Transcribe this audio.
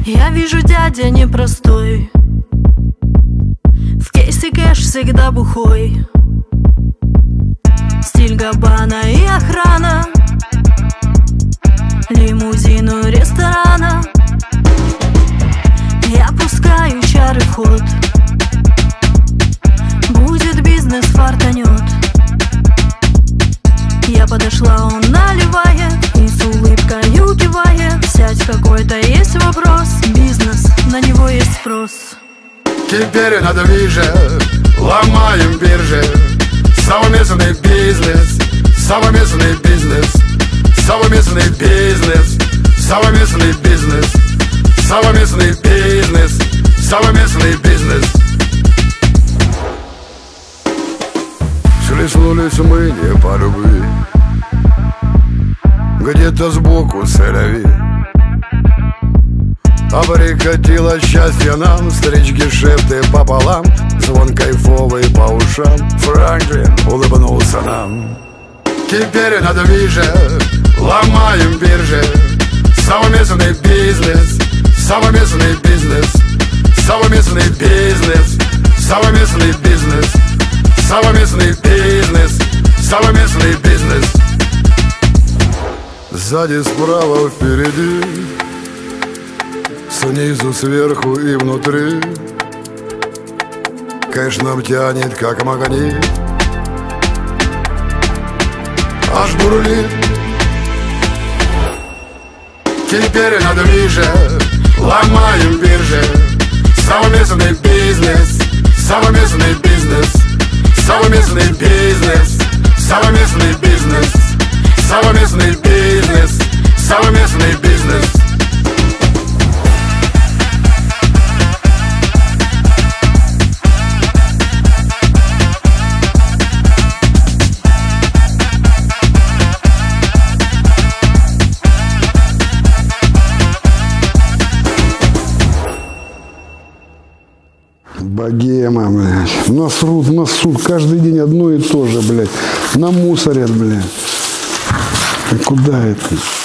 Я вижу, дядя непростой, в кейсе кэш всегда бухой. Стиль Габбана и охрана, лимузин у ресторана. Я пускаю чары в ход, будет бизнес, фартанет. Я подошла, он наливает и с улыбкою кивает. Сядь, какой-то есть вопрос, бизнес, на него есть спрос. Теперь на движе, ломаем биржи. Совместный бизнес, совместный бизнес, совместный бизнес, совместный бизнес, совместный бизнес, совместный бизнес. Схлестнулись мы не по любви, где-то сбоку сэляви. А прикатило счастье нам, встреч гешефты пополам, звон кайфовый по ушам. Франклин улыбнулся нам. Теперь на движе, ломаем биржи. Совместный бизнес, совместный бизнес, совместный бизнес, совместный бизнес, совместный бизнес, совместный бизнес. Сзади, справа, впереди, снизу, сверху и внутри. Кэш нам тянет, как магнит, аж бурлит. Теперь на движе, ломаем биржи. Совместный бизнес, совместный бизнес, совместный бизнес, совместный бизнес, совместный бизнес, совместный бизнес. Богема, блядь. Насрут, каждый день одно и то же, блядь. Намусорят, блядь. И куда это?